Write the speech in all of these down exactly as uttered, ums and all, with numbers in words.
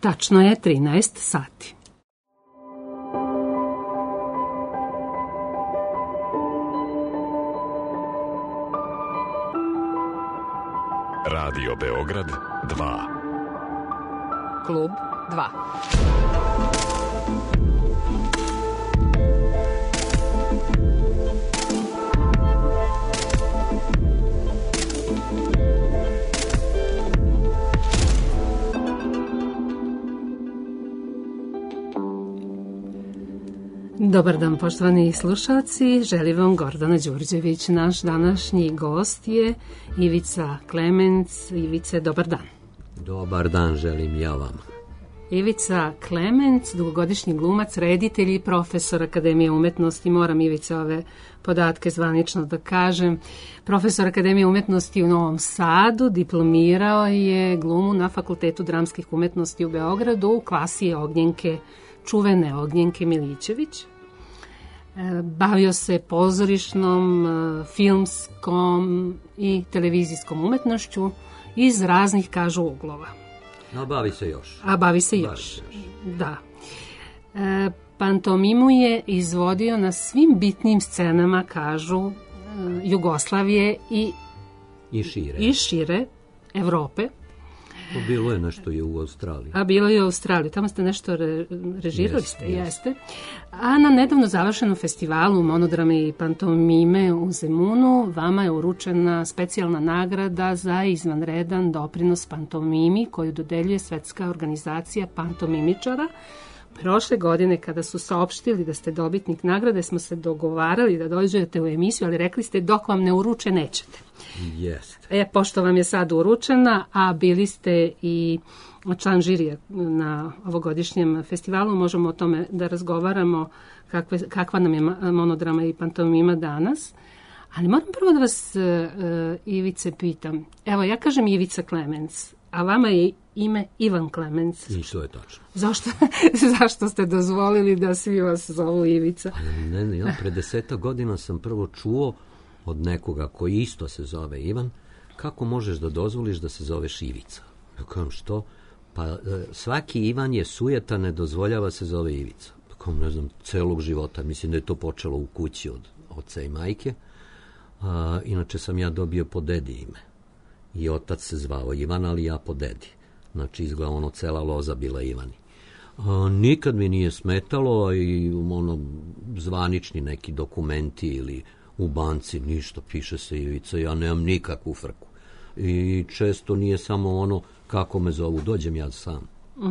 Tačno je trinaest sati. Radio Beograd dva. Klub dva. Dobar dan, poštovani slušalci. Želim vam Gordana Đurđević. Naš današnji gost je Ivica Klemenc. Ivice, dobar dan. Dobar dan, želim ja vam. Ivica Klemenc, dugogodišnji glumac, reditelj i profesor Akademije umetnosti. Moram, Ivica, ove podatke zvanično da kažem. Profesor Akademije umetnosti u Novom Sadu, diplomirao je glumu na Fakultetu dramskih umetnosti u Beogradu u klasi Ognjenke, čuvene Ognjenke Milićević. Bavio se pozorišnom, filmskom i televizijskom umetnošću iz raznih, kažu, uglova. A bavi se još. A bavi se bavi još. Se još. Da. E, pantomimu je izvodio na svim bitnim scenama, kažu, Jugoslavije i, I šire. I šire Evrope. Bilo je nešto i u Australiji. A bilo je u Australiji. Tamo ste nešto re, režirali Yes, ste, yes. jeste. A na nedavno završenom festivalu monodrame i pantomime u Zemunu vama je uručena specijalna nagrada za izvanredan doprinos pantomimi koju dodeljuje Svetska organizacija pantomimičara. Prošle godine, kada su saopštili da ste dobitnik nagrade, smo se dogovarali da dođete u emisiju, ali rekli ste dok vam ne uruče nećete. Jeste. E, pošto vam je sad uručena, a bili ste i član žirija na ovogodišnjem festivalu, možemo o tome da razgovaramo kakve, kakva nam je monodrama i pantomima danas. Ali moram prvo da vas, uh, Ivice, pitam. Evo, ja kažem Ivica Klemenc, a vama je ime Ivan Klemenc. I to je tačno. Zašto, zašto ste dozvolili da svi vas zovu Ivica? Ne, ne, ja pre deseta godina sam prvo čuo od nekoga koji isto se zove Ivan, kako možeš da dozvoliš da se zoveš Ivica? Ja kažem, što? Pa svaki Ivan je sujetan, ne dozvoljava se zove Ivica. Kao, ne znam, celog života. Mislim da je to počelo u kući od oca i majke. A, inače sam ja dobio po dedi ime. I otac se zvao Ivan, ali ja po dedi. Znači, izgleda ono, cela loza bila Ivani. A, nikad mi nije smetalo i ono, zvanični neki dokumenti ili u banci ništa, piše se Ivica, ja nemam nikakvu frku. I često nije samo ono kako me zovu, dođem ja sam.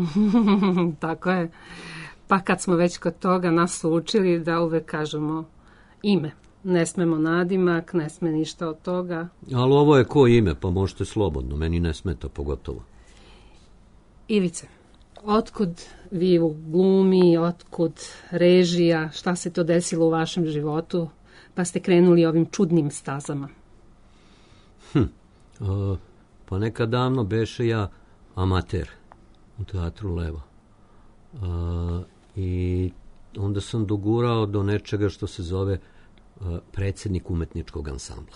Tako je. Pa kad smo već kod toga, nas su učili da uvek kažemo ime. Ne smemo nadimak, ne sme ništa od toga. Ali ovo je ko ime, pa možete slobodno, meni ne smeta pogotovo. Ivice, otkud vi u glumi, otkud režija, šta se to desilo u vašem životu, pa ste krenuli ovim čudnim stazama? Hm, a, pa nekad davno beše ja amater u teatru Levo. A, I onda sam dogurao do nečega što se zove a, predsjednik umetničkog ansambla.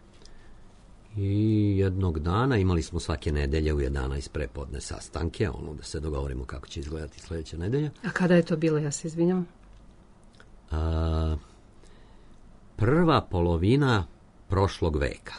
I jednog dana imali smo svake nedelje u jedanaest prepodne sastanke, ono da se dogovorimo kako će izgledati sljedeća nedelja. A kada je to bilo, ja se izvinjam? A, prva polovina prošlog veka.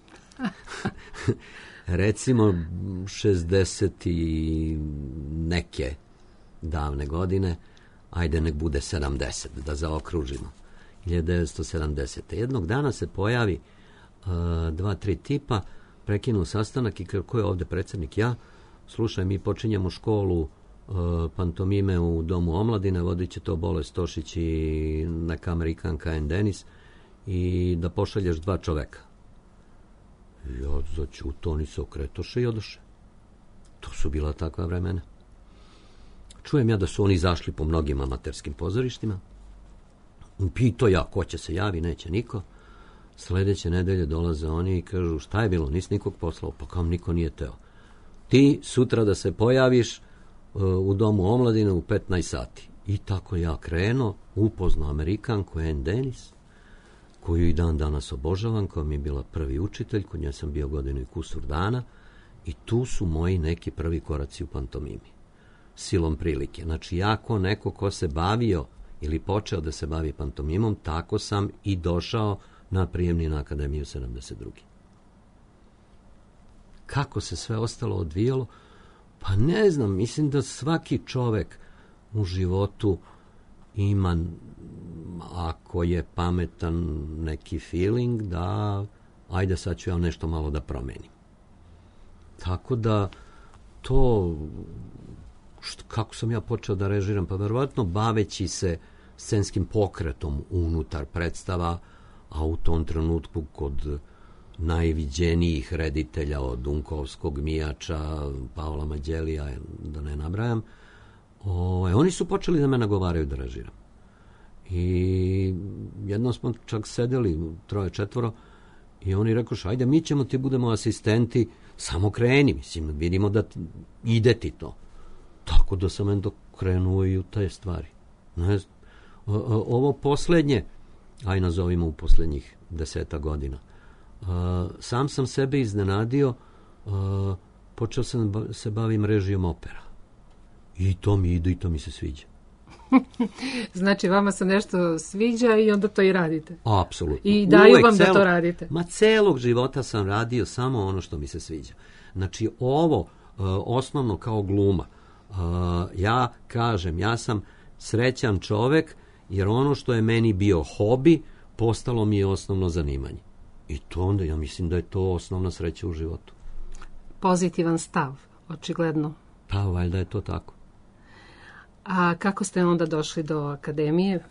Recimo šezdeset i neke davne godine, ajde nek bude sedamdeset, da zaokružimo. hiljadu devetsto sedamdesete. Jednog dana se pojavi uh, dva, tri tipa, prekinu sastanak i ko je ovde predsjednik? Ja. Slušaj, mi počinjemo školu uh, pantomime u Domu omladine, vodit će to Bole Stošić i neka Amerikanka Ann Dennis i da pošalješ dva čoveka. Ja začuto, oni se okretoše i odoše. To su bila takva vremena. Čujem ja da su oni zašli po mnogim amaterskim pozorištima. Pito ja, ko će se javi, neće niko. Sljedeće nedelje dolaze oni i kažu, šta je bilo, nisi nikog poslao, pa kam niko nije teo. Ti sutra da se pojaviš uh, u Domu omladine u petnaest sati. I tako ja krenuo, upoznao Amerikanku Ann Dennis, koju i dan danas obožavam, koja mi je bila prvi učitelj, kod nje sam bio godinu i kusur dana, i tu su moji neki prvi koraci u pantomimi. silom prilike. Znači, ja ko neko ko se bavio ili počeo da se bavi pantomimom, tako sam i došao na prijemni na Akademiju sedamdeset druge. Kako se sve ostalo odvijalo? Pa ne znam, mislim da svaki čovek u životu ima, ako je pametan, neki feeling da ajde sad ću ja nešto malo da promenim. Tako da to, što, kako sam ja počeo da režiram, pa verovatno baveći se scenskim pokretom unutar predstava, a u tom trenutku kod najviđenijih reditelja od Dunkovskog, Mijača, Pavla Mađelija, da ne nabrajam, o, oni su počeli da me nagovaraju da režiram. I jednom smo čak sedeli, troje, četvoro, i oni rekoš, ajde, mi ćemo ti budemo asistenti, samo kreni, mislim, vidimo da ti, ide ti to. Tako da sam endo krenuo i u te stvari. Ne znam, o, o, ovo poslednje, aj nazovimo u poslednjih deseta godina, Uh, sam sam sebe iznenadio, uh, počeo sam ba- se bavim režijom opera. I to mi ide i to mi se sviđa. Znači, vama se nešto sviđa i onda to i radite. Apsolutno. I daju Uvek vam celo, da to radite. Ma celog života sam radio samo ono što mi se sviđa. Znači, ovo uh, osnovno kao gluma. Uh, ja kažem, ja sam srećan čovek jer ono što je meni bio hobi postalo mi je osnovno zanimanje. I to onda, ja mislim da je to osnovna sreća u životu. Pozitivan stav, očigledno. Pa, valjda je to tako. A kako ste onda došli do akademije?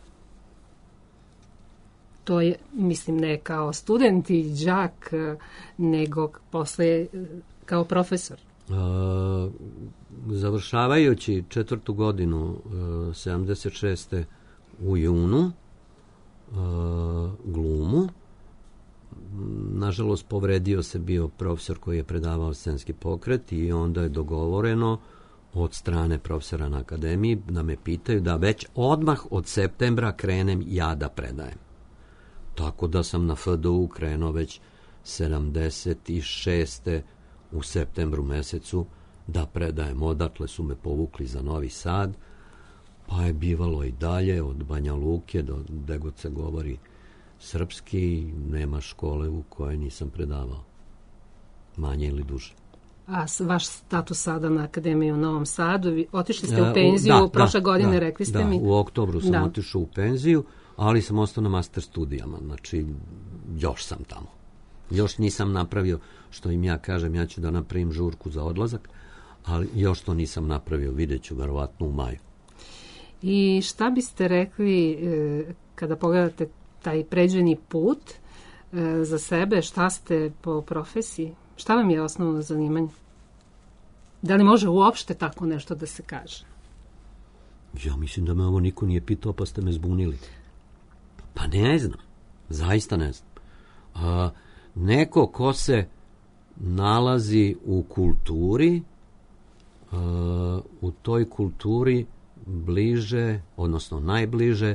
To je, mislim, ne kao student i đak, nego posle kao profesor. A, završavajući četvrtu godinu a, sedamdeset šeste u junu a, glumu, nažalost povredio se bio profesor koji je predavao scenski pokret i onda je dogovoreno od strane profesora na akademiji da me pitaju da već odmah od septembra krenem ja da predajem. Tako da sam na F D U krenuo već sedamdeset šeste u septembru mesecu da predajem. Odatle su me povukli za Novi Sad, pa je bivalo i dalje od Banja Luke do gde god se govori srpski, nema škole u kojoj nisam predavao. Manje ili duže. A vaš status sada na Akademiji u Novom Sadu, vi otišli ste u penziju da, prošle da, godine, da, rekli ste da, mi. U oktobru sam da. otišao u penziju, ali sam ostao na master studijama, znači još sam tamo. Još nisam napravio, što im ja kažem, ja ću da napravim žurku za odlazak, ali još to nisam napravio, vidjet ću verovatno u maju. I šta biste rekli e, kada pogledate taj pređeni put e, za sebe, šta ste po profesiji? Šta vam je osnovno zanimanje? Da li može uopšte tako nešto da se kaže? Ja mislim da me ovo niko nije pitao, pa ste me zbunili. Pa ne znam. Zaista ne znam. A, neko ko se nalazi u kulturi, a, u toj kulturi bliže, odnosno najbliže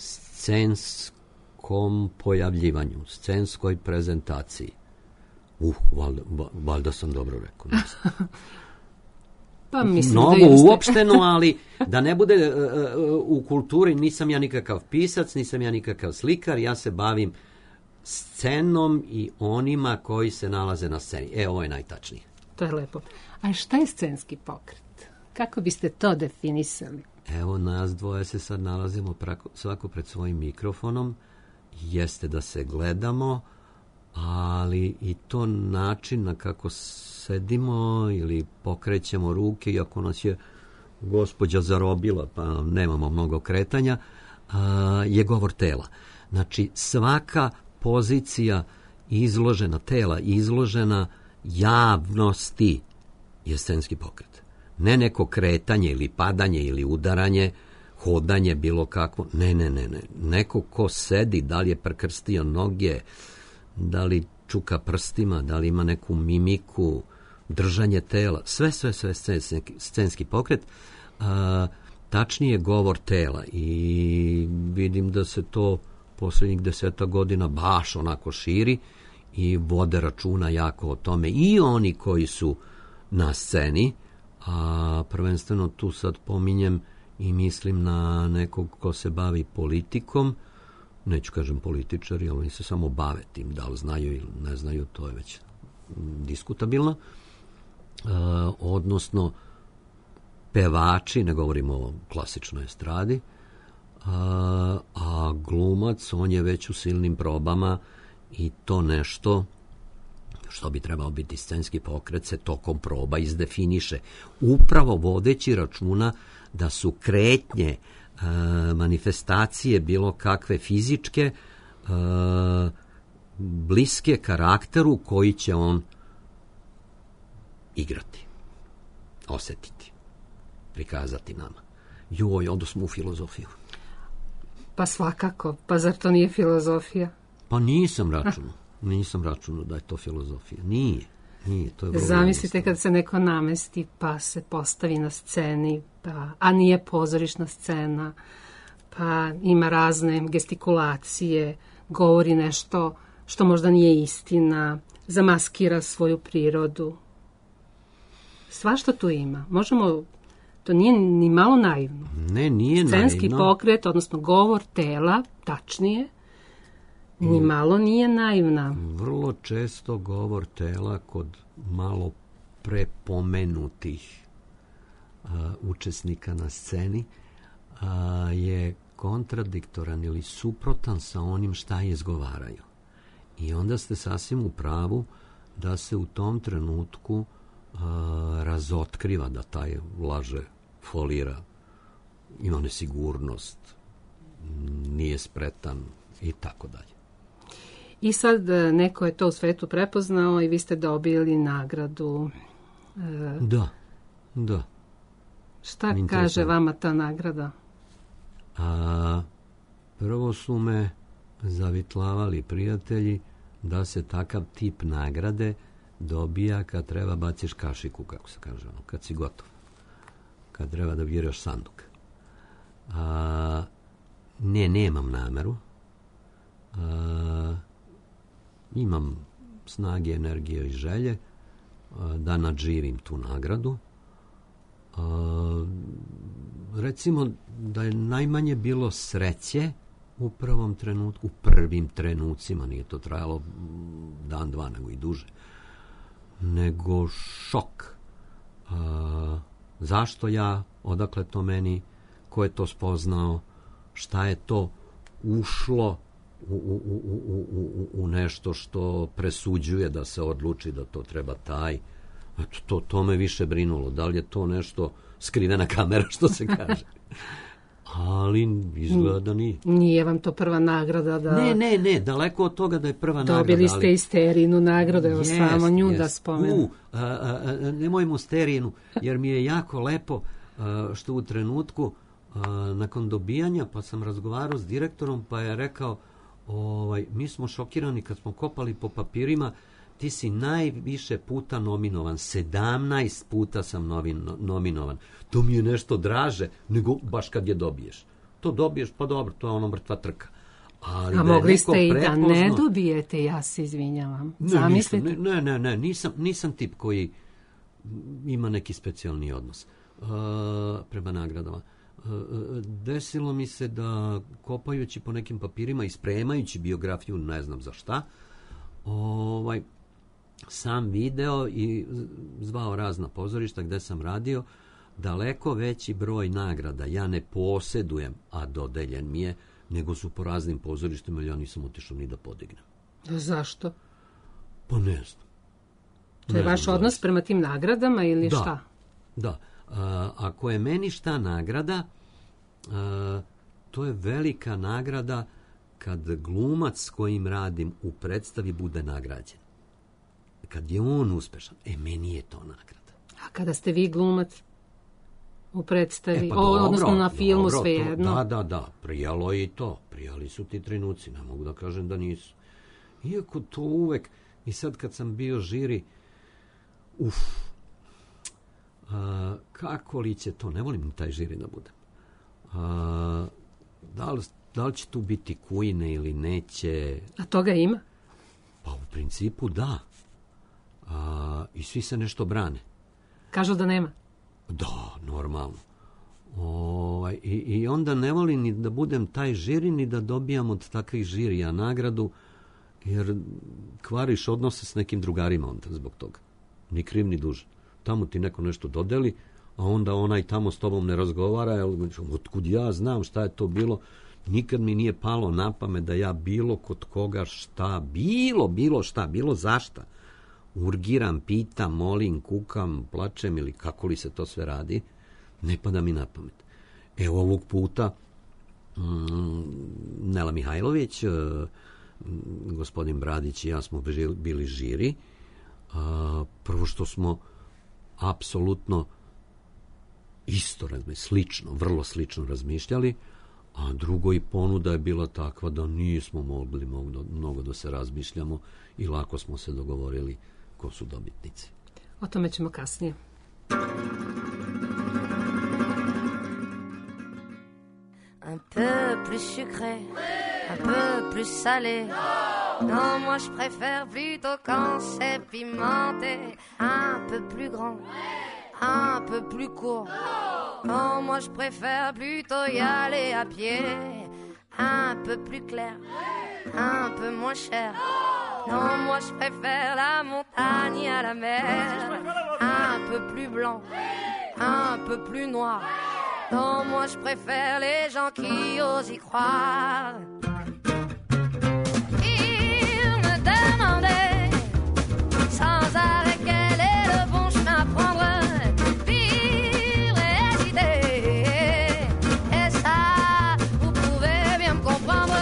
scenskom pojavljivanju, scenskoj prezentaciji. Uh, valjda, valjda sam dobro rekao. Pa mislim Mnogo da jeste. uopšteno, ali da ne bude uh, uh, u kulturi, nisam ja nikakav pisac, nisam ja nikakav slikar, ja se bavim scenom i onima koji se nalaze na sceni. E, ovo je najtačnije. To je lepo. A šta je scenski pokret? Kako biste to definisali? Evo, nas dvoje se sad nalazimo prako, svako pred svojim mikrofonom. Jeste da se gledamo, ali i to način na kako sedimo ili pokrećemo ruke, iako nas je gospođa zarobila, pa nemamo mnogo kretanja, je govor tela. Znači, svaka pozicija izložena tela, izložena javnosti je scenski pokret. Ne neko kretanje ili padanje ili udaranje, hodanje, bilo kakvo. Ne, ne, ne, ne. Neko ko sedi, da li je prekrstio noge, da li čuka prstima, da li ima neku mimiku, držanje tela, sve, sve, sve scenski, scenski pokret, a, tačnije govor tela i vidim da se to posljednjih deseta godina baš onako širi i vode računa jako o tome i oni koji su na sceni, A prvenstveno tu sad pominjem i mislim na nekog ko se bavi politikom, neću kažem političari, ali oni se samo bave tim, da li znaju ili ne znaju, to je već diskutabilno. E, odnosno, pevači, ne govorimo o klasičnoj estradi, a, a glumac, on je već u silnim probama i to nešto što bi trebao biti scenski pokret se tokom proba izdefiniše. Upravo vodeći računa da su kretnje, e, manifestacije bilo kakve fizičke, e, bliske karakteru koji će on igrati, osetiti, prikazati nama. Joj, onda smo u filozofiju. Pa svakako, pa zar to nije filozofija? Pa nisam računao, nisam računao da je to filozofija. Nije, nije. To je vrlo Zamislite jednostavno. kad se neko namesti pa se postavi na sceni, pa, a nije pozorišna scena, pa ima razne gestikulacije, govori nešto što možda nije istina, zamaskira svoju prirodu. Svašta tu ima. Možemo, to nije ni malo naivno. Ne, nije Scenski naivno. pokret, odnosno govor tela, tačnije, ni malo nije naivna. Vrlo često govor tela kod malo prepomenutih a, učesnika na sceni a, je kontradiktoran ili suprotan sa onim šta izgovaraju. I onda ste sasvim u pravu da se u tom trenutku a, razotkriva da taj laže, folira, ima nesigurnost, nije spretan i tako dalje. I sad neko je to u svetu prepoznao i vi ste dobili nagradu. E, Da, da. šta Interesantno. kaže vama ta nagrada? A, prvo su me zavitlavali prijatelji da se takav tip nagrade dobija kad treba baciš kašiku, kako se kaže, ono, kad si gotov. Kad treba da viraš sanduk. A, ne, nemam nameru. A, imam snage, energije i želje a, da nadživim tu nagradu. A, recimo da je najmanje bilo sreće u prvom trenutku, u prvim trenucima, nije to trajalo dan, dva, nego i duže, nego šok. A, zašto ja, odakle to meni, ko je to spoznao, šta je to ušlo u, u, u, u, u, u nešto što presuđuje da se odluči da to treba taj. Eto, to, to me više brinulo. Da li je to nešto skrivena kamera, što se kaže. Ali izgleda da nije. Nije vam to prva nagrada da... Ne, ne, ne, daleko od toga da je prva nagrada. Dobili ste ali... i Sterijinu nagradu, evo Jest, samo nju jest. da spomenu. U, a, a, a, nemojmo Sterijinu, jer mi je jako lepo a, što u trenutku a, nakon dobijanja, pa sam razgovarao s direktorom, pa je rekao, ovaj, mi smo šokirani kad smo kopali po papirima, ti si najviše puta nominovan, sedamnaest puta sam novin, nominovan. To mi je nešto draže nego baš kad je dobiješ. To dobiješ, pa dobro, to je ono mrtva trka. Ali A da mogli neko ste i da prepozno... ne dobijete, ja se izvinjavam. Ne, Zamislite. nisam, ne, ne, ne, nisam, nisam tip koji ima neki specijalni odnos uh, prema nagradama. Uh, desilo mi se da kopajući po nekim papirima i spremajući biografiju, ne znam za šta, ovaj, sam video i zvao razna pozorišta gde sam radio, daleko veći broj nagrada ja ne posjedujem, a dodeljen mi je, nego su po raznim pozorištima, ali ja nisam otišao ni da podignem. Zašto? Pa ne znam. To je Ne vaš znam odnos zaista. prema tim nagradama ili Da. šta? Da. A, ako je meni šta nagrada, a, to je velika nagrada kad glumac s kojim radim u predstavi bude nagrađen. Kad je on uspešan, e, meni je to nagrada. A kada ste vi glumac u predstavi, E, pa o, dobro, odnosno na filmu, dobro, svejedno. to- Da, da, da, prijalo je i to. Prijali su ti trenuci, ne mogu da kažem da nisu. Iako to uvek, i sad kad sam bio žiri, uf, a, kako li će to, ne volim ni taj žiri da budem. A, da, li, da li će tu biti kujne ili neće? A toga ima? Pa u principu da. A, I svi se nešto brane. Kažu da nema. Da, normalno. O, i, I onda ne volim ni da budem taj žiri, ni da dobijam od takvih žirija nagradu, jer kvariš odnose s nekim drugarima onda zbog toga. Ni kriv, ni dužan. Tamo ti neko nešto dodeli, a onda onaj tamo s tobom ne razgovara, jer otkud ja znam šta je to bilo. Nikad mi nije palo na pamet da ja bilo kod koga šta, bilo, bilo šta, bilo zašta. Urgiram, pitam, molim, kukam, plačem ili kako li se to sve radi, ne pada mi na pamet. Evo ovog puta mm, Nela Mihajlović, gospodin Bradić i ja smo bili žiri. Prvo što smo apsolutno isto, slično, vrlo slično razmišljali, a drugo i ponuda je bila takva da nismo mogli mnogo, mnogo da se razmišljamo i lako smo se dogovorili ko su dobitnici. O tome ćemo kasnije. Un peu plus sucré, un peu plus salé. Non, moi je préfère plutôt quand c'est pimenté. Un peu plus grand, un peu plus court. Non, moi je préfère plutôt y aller à pied. Un peu plus clair, un peu moins cher. Non, moi je préfère la montagne à la mer. Un peu plus blanc, un peu plus noir. Non, moi je préfère les gens qui osent y croire. Il me demandait sans arrêt quel est le bon chemin à prendre. Vivre et hésiter, et ça, vous pouvez bien me comprendre.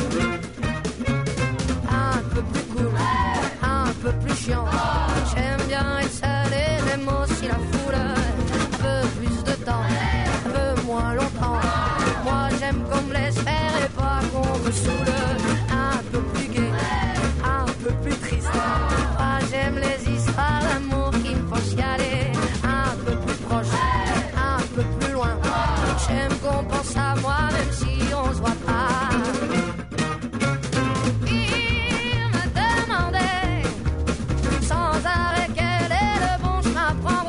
Un peu plus cool, un peu plus chiant. J'aime bien être seul et même aussi la foule. Un peu plus de temps, moins longtemps. Moi j'aime qu'on me laisse faire et pas qu'on me saoule. Un peu plus gai, un peu plus triste. Moi j'aime les histoires d'amour qui me font chialer. Un peu plus proche, un peu plus loin. J'aime qu'on pense à moi même si on se voit pas. Il me demandait sans arrêt quel est le bon chemin à prendre.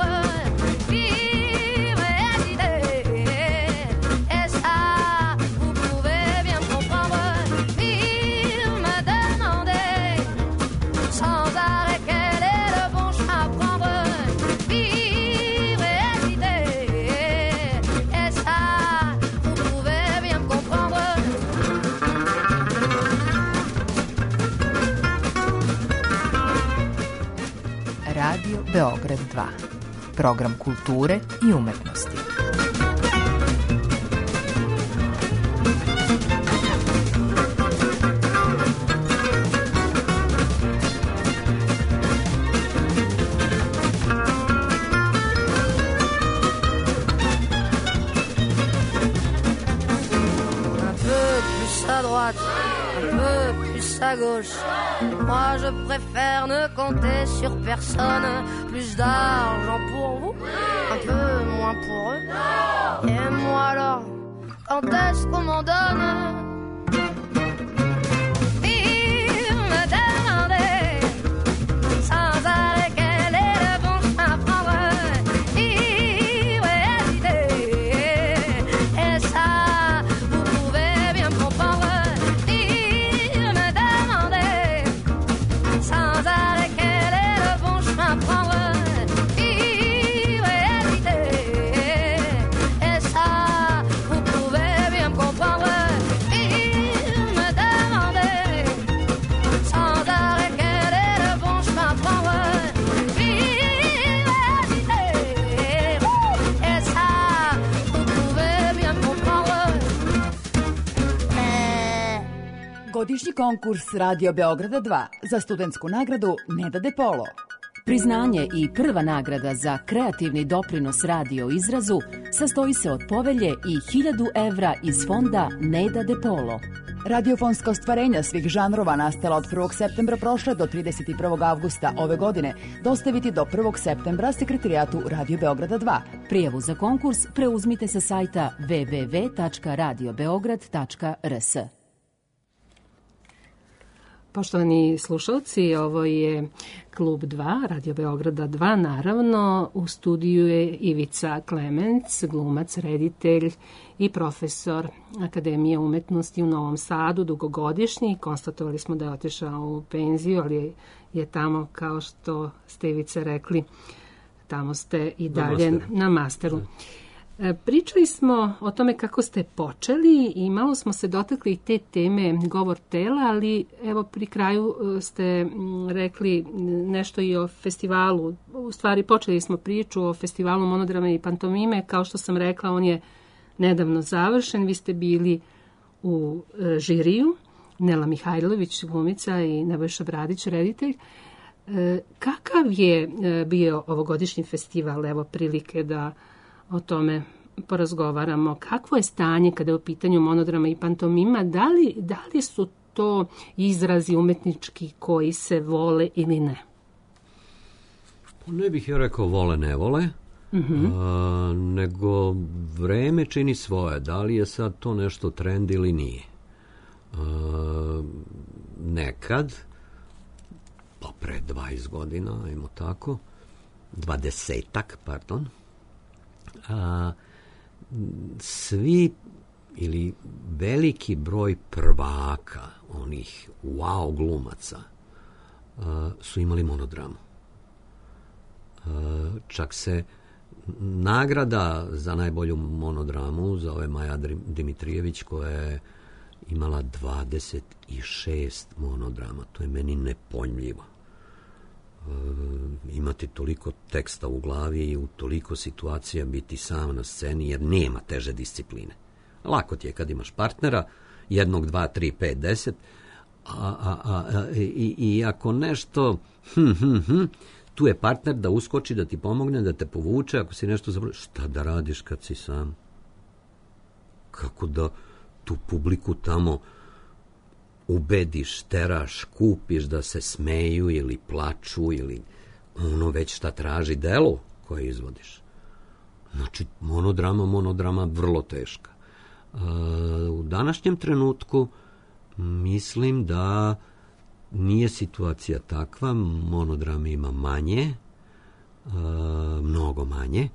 Radio Beograd dva. Program kulture i umetnosti. À gauche, moi je préfère ne compter sur personne. Plus d'argent pour vous, un peu moins pour eux. Et moi alors, quand est-ce qu'on m'en donne? Il me demandait sans arrêt quel est le bon chemin à prendre. Il va hésiter, et ça vous pouvez bien me comprendre. Godišnji konkurs Radio Beograda dva za studentsku nagradu Neda De Polo. Priznanje i prva nagrada za kreativni doprinos radio izrazu sastoji se od povelje i hiljadu evra iz fonda Neda De Polo. Radiofonska ostvarenja svih žanrova nastala od prvog septembra prošle do trideset prvog avgusta ove godine dostaviti do prvog septembra sekretarijatu Radio Beograda dva. Prijavu za konkurs preuzmite sa sajta w w w tačka radio beograd tačka r s. Poštovani slušalci, ovo je Klub dva, Radio Beograda dva, naravno. U studiju je Ivica Klemenc, glumac, reditelj i profesor Akademije umetnosti u Novom Sadu, dugogodišnji. Konstatovali smo da je otišao u penziju, ali je, je tamo, kao što ste, Ivice, rekli, tamo ste i dalje na masteru. Na masteru. Pričali smo o tome kako ste počeli i malo smo se dotakli te teme govor tela, ali evo pri kraju ste rekli nešto i o festivalu. U stvari počeli smo priču o festivalu monodrame i pantomime. Kao što sam rekla, on je nedavno završen. Vi ste bili u žiriju. Nela Mihajlović, glumica, i Nebojša Bradić, reditelj. Kakav je bio ovogodišnji festival? Evo prilike da o tome porazgovaramo. Kakvo je stanje kada je u pitanju monodrama i pantomima? Da li, da li su to izrazi umetnički koji se vole ili ne? Ne bih ja rekao vole, ne vole, uh-huh. a, nego vreme čini svoje. Da li je sad to nešto trend ili nije? A, nekad, pa pre dvadeset godina, ajmo tako, dvadesetak, pardon, A, svi ili veliki broj prvaka, onih wow glumaca, a, su imali monodramu. A, čak se nagrada za najbolju monodramu zove Maja Dimitrijević, koja je imala dvadeset šest monodrama. To je meni nepojmljivo. Imati toliko teksta u glavi i u toliko situacija biti sam na sceni, jer nema teže discipline. Lako ti je kad imaš partnera, jednog, dva, tri, pet, deset, a, a, a, i, i ako nešto, hm, hm, hm, tu je partner da uskoči, da ti pomogne, da te povuče, ako si nešto zaboravio, šta da radiš kad si sam? Kako da tu publiku tamo ubediš, teraš, kupiš da se smeju ili plaču ili ono već šta traži delo koje izvodiš. Znači, monodrama, monodrama vrlo teška. Uh, u današnjem trenutku mislim da nije situacija takva, monodrama ima manje, uh, mnogo manje,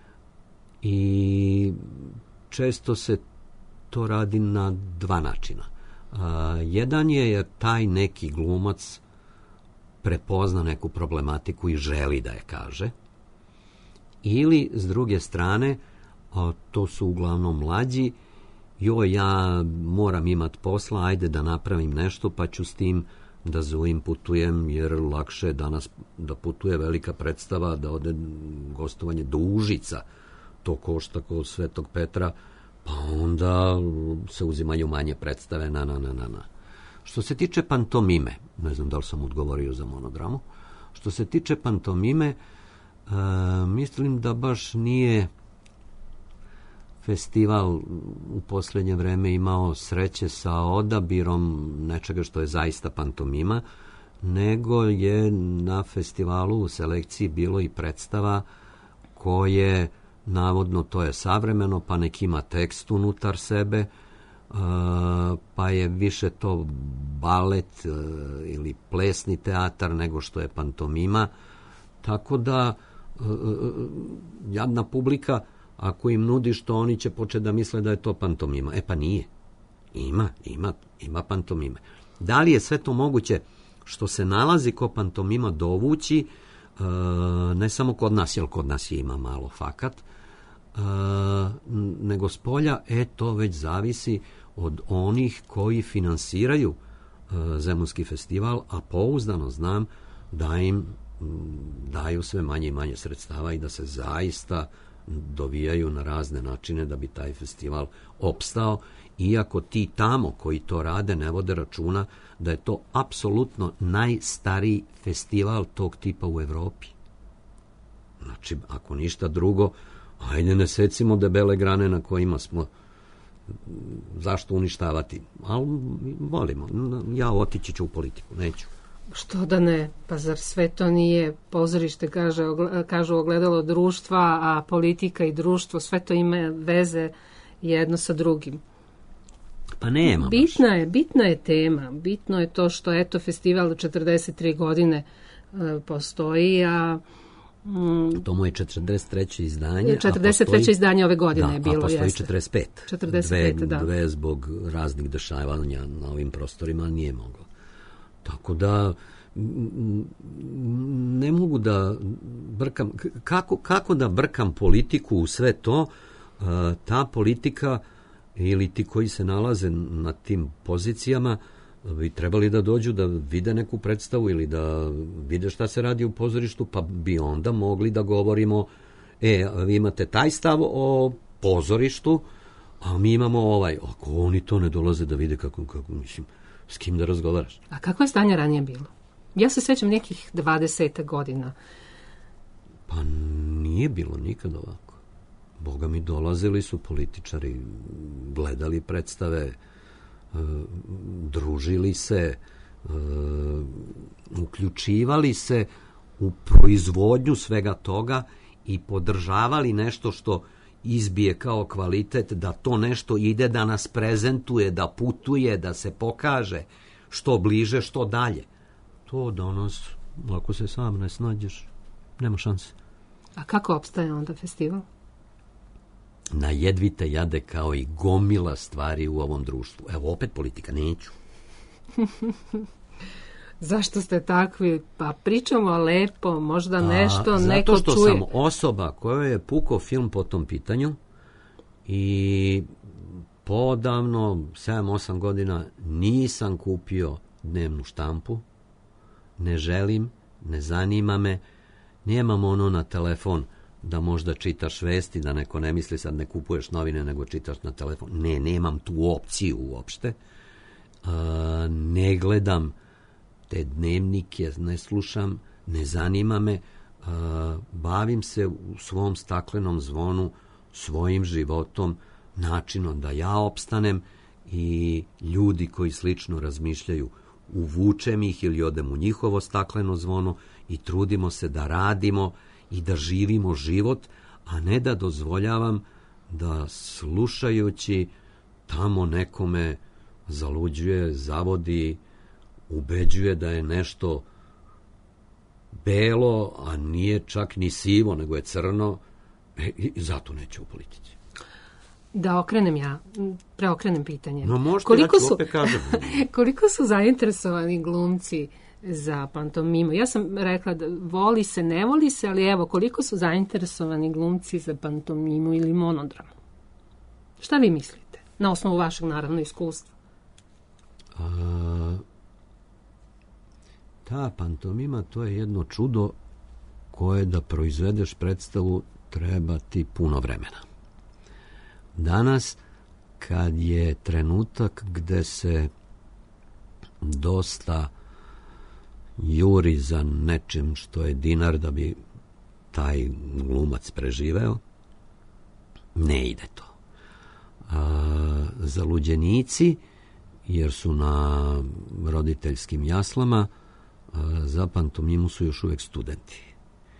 i često se to radi na dva načina. Uh, jedan je jer taj neki glumac prepozna neku problematiku i želi da je kaže, ili s druge strane, a to su uglavnom mlađi, joj, ja moram imat posla, ajde da napravim nešto, pa ću s tim da zovim, putujem, jer lakše je danas da putuje velika predstava, da ode gostovanje do Užica, to košta kod Svetog Petra, pa onda se uzimaju manje predstave, na, na, na, na, na. Što se tiče pantomime, ne znam da li sam odgovorio za monodramu, što se tiče pantomime, e, mislim da baš nije festival u posljednje vreme imao sreće sa odabirom nečega što je zaista pantomima, nego je na festivalu u selekciji bilo i predstava koje navodno to je savremeno, pa nek ima tekst unutar sebe, pa je više to balet ili plesni teatar nego što je pantomima. Tako da jadna publika, ako im nudiš to, oni će početi da misle da je to pantomima. E pa nije. Ima, ima, ima pantomime. Da li je sve to moguće što se nalazi ko pantomima dovući, e, ne samo kod nas, jer kod nas je ima malo fakat, e, nego spolja, e to već zavisi od onih koji finansiraju e, Zemunski festival, a pouzdano znam da im daju sve manje i manje sredstava i da se zaista dovijaju na razne načine da bi taj festival opstao, iako ti tamo koji to rade ne vode računa da je to apsolutno najstariji festival tog tipa u Evropi. Znači, ako ništa drugo, ajde ne secimo debele grane na kojima smo, zašto uništavati? Ali volimo, ja otići ću u politiku, neću. Što da ne? Pa zar sve to nije pozorište, kaže, kažu ogledalo društva, a politika i društvo, sve to ima veze jedno sa drugim? Pa nema bitna je, bitna je tema. Bitno je to što eto festival četrdeset tri godine e, postoji, a mm, to mu je četrdeset treće izdanje. četrdeset treće postoji, izdanje ove godine da, je bilo. A postoji jeste. četrdeset pet. četrdeset pet, dve, da. Dve zbog raznih dešavanja na ovim prostorima nije moglo. Tako da ne mogu da brkam, kako, kako da brkam politiku u sve to, ta politika ili ti koji se nalaze na tim pozicijama bi trebali da dođu da vide neku predstavu ili da vide šta se radi u pozorištu, pa bi onda mogli da govorimo, e, vi imate taj stav o pozorištu, a mi imamo ovaj. Ako oni to ne dolaze da vide, kako, kako mislim, s kim da razgovaraš? A kako je stanje ranije bilo? Ja se sećam nekih dvadeset godina. Pa nije bilo nikad ovako. Boga mi, dolazili su političari, gledali predstave, družili se, uključivali se u proizvodnju svega toga i podržavali nešto što izbije kao kvalitet, da to nešto ide, da nas prezentuje, da putuje, da se pokaže što bliže, što dalje. To danas, ako se sam ne snađeš, nema šanse. A kako opstaje onda festival? Na jedvite jade kao i gomila stvari u ovom društvu. Evo, opet politika, neću. Zašto ste takvi? Pa pričamo lepo, možda nešto, A, neko čuje. Zato što sam osoba koja je pukao film po tom pitanju i podavno, sedam osam godina, nisam kupio dnevnu štampu, ne želim, ne zanima me, nemam ono na telefon da možda čitaš vesti, da neko ne misli sad ne kupuješ novine, nego čitaš na telefon. Ne, nemam tu opciju uopšte. Uh, ne gledam te dnevnike, ne slušam, ne zanima me. Uh, bavim se u svom staklenom zvonu, svojim životom, načinom da ja opstanem i ljudi koji slično razmišljaju, uvučem ih ili odem u njihovo stakleno zvono i trudimo se da radimo i da živimo život, a ne da dozvoljavam da slušajući tamo nekome zaluđuje, zavodi, ubeđuje da je nešto belo, a nije čak ni sivo, nego je crno, e, i zato neću u politici. Da okrenem ja, preokrenem pitanje. No možete, koliko ja ću su, opet kažem. koliko su zainteresovani glumci za pantomimu? Ja sam rekla da voli se, ne voli se, ali evo, koliko su zainteresovani glumci za pantomimu ili monodram? Šta vi mislite? Na osnovu vašeg, naravno, iskustva. A, ta pantomima, to je jedno čudo koje da proizvedeš predstavu treba ti puno vremena. Danas, kad je trenutak gde se dosta juri za nečim što je dinar da bi taj glumac preživeo, ne ide to. A, zaluđenici, jer su na roditeljskim jaslama, a, za pantomimu su još uvijek studenti.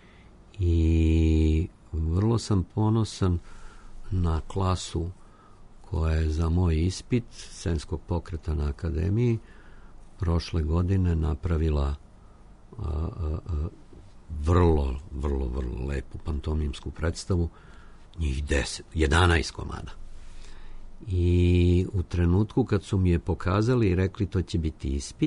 I vrlo sam ponosan na klasu koja je za moj ispit scenskog pokreta na akademiji prošle godine napravila a, a, a, vrlo, vrlo, vrlo lepu pantomimsku predstavu, njih deset, jedanaest komada. I u trenutku kad su mi je pokazali i rekli to će biti ispit,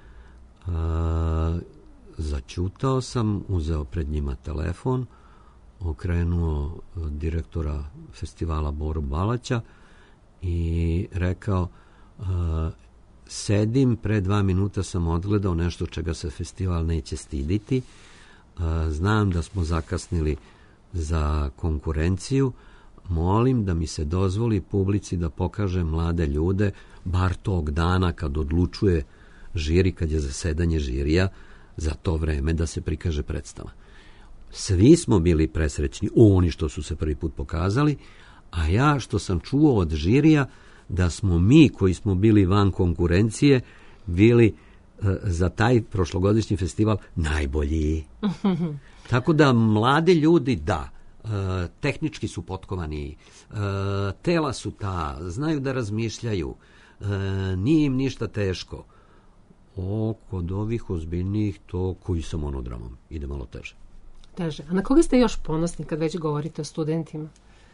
a, začutao sam, uzeo pred njima telefon, okrenuo direktora festivala Boru Balaća i rekao uh, sedim, pre dva minuta sam odgledao nešto čega se festival neće stiditi, uh, znam da smo zakasnili za konkurenciju, molim da mi se dozvoli publici da pokaže mlade ljude, bar tog dana kad odlučuje žiri, kad je zasedanje žirija, za to vreme da se prikaže predstava. Svi smo bili presrećni, oni što su se prvi put pokazali, a ja što sam čuo od žirija da smo mi koji smo bili van konkurencije bili e, za taj prošlogodišnji festival najbolji. Tako da mladi ljudi, da, e, tehnički su potkovani, e, tela su ta, znaju da razmišljaju, e, nije im ništa teško. O, kod ovih ozbiljnijih, to koji sa monodramom ide malo teže. Teže. A na koga ste još ponosni kad već govorite o studentima?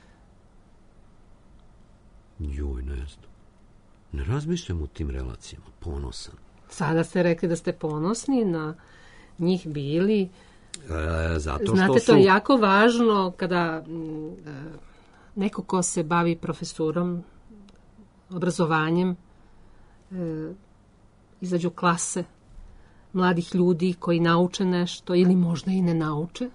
Joj, ne znam. Ne razmišljam u tim relacijama. Ponosan. Sada ste rekli da ste ponosni na njih bili. E, zato što Znate, su... to je jako važno kada m, e, neko ko se bavi profesurom, obrazovanjem, e, izađu klase mladih ljudi koji nauče nešto ili možda i ne nauče.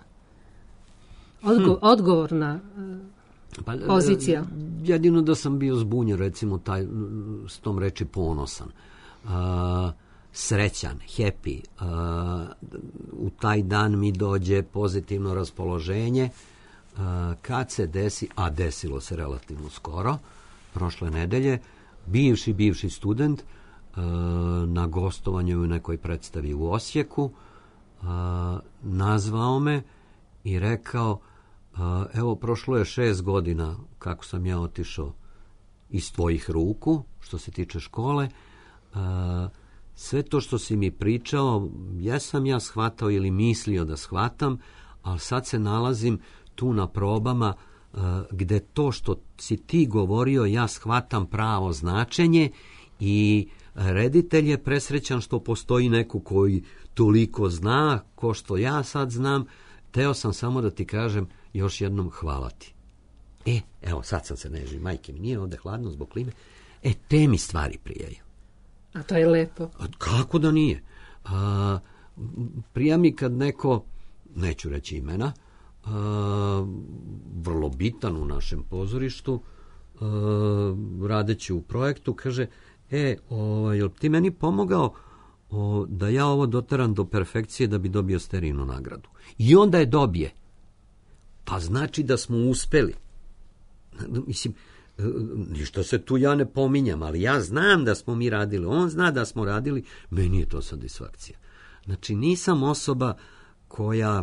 Odgo, hm. Odgovorna e, pa, pozicija. Jedino da sam bio zbunjen, recimo, taj, s tom reči ponosan. A, srećan, happy. A, u taj dan mi dođe pozitivno raspoloženje. A, kad se desi, a desilo se relativno skoro, prošle nedelje, bivši, bivši student a, na gostovanju u nekoj predstavi u Osijeku a, nazvao me i rekao, a, evo, prošlo je šest godina kako sam ja otišao iz tvojih ruku, što se tiče škole. A, sve to što si mi pričao, jesam ja shvatao ili mislio da shvatam, ali sad se nalazim tu na probama a, gde to što si ti govorio, ja shvatam pravo značenje i reditelj je presrećan što postoji neko koji toliko zna, ko što ja sad znam. Teo sam samo da ti kažem još jednom hvala ti. E, evo, sad sam se nežio, majke mi, nije ovde hladno zbog klime. E, te mi stvari prijaju. A to je lepo. A kako da nije? A, prija mi kad neko, neću reći imena, a, vrlo bitan u našem pozorištu, a, radeći u projektu, kaže, e, o, jel ti meni pomogao o, da ja ovo doteram do perfekcije da bi dobio Sterinu nagradu? I onda je dobije. Pa znači da smo uspeli. Mislim, ništa se tu ja ne pominjam, ali ja znam da smo mi radili, on zna da smo radili, meni je to satisfakcija. Znači, nisam osoba koja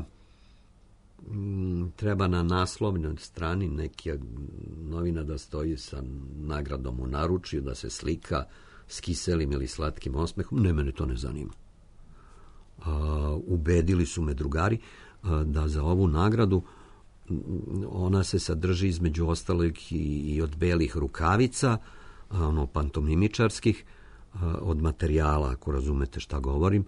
m, treba na naslovnoj strani neka novina da stoji sa nagradom u naručju, da se slika s kiselim ili slatkim osmehom. Ne, mene to ne zanima. A, ubedili su me drugari a, da za ovu nagradu ona se sadrži između ostalog i, i od belih rukavica, ono, pantomimičarskih, od materijala, ako razumete šta govorim,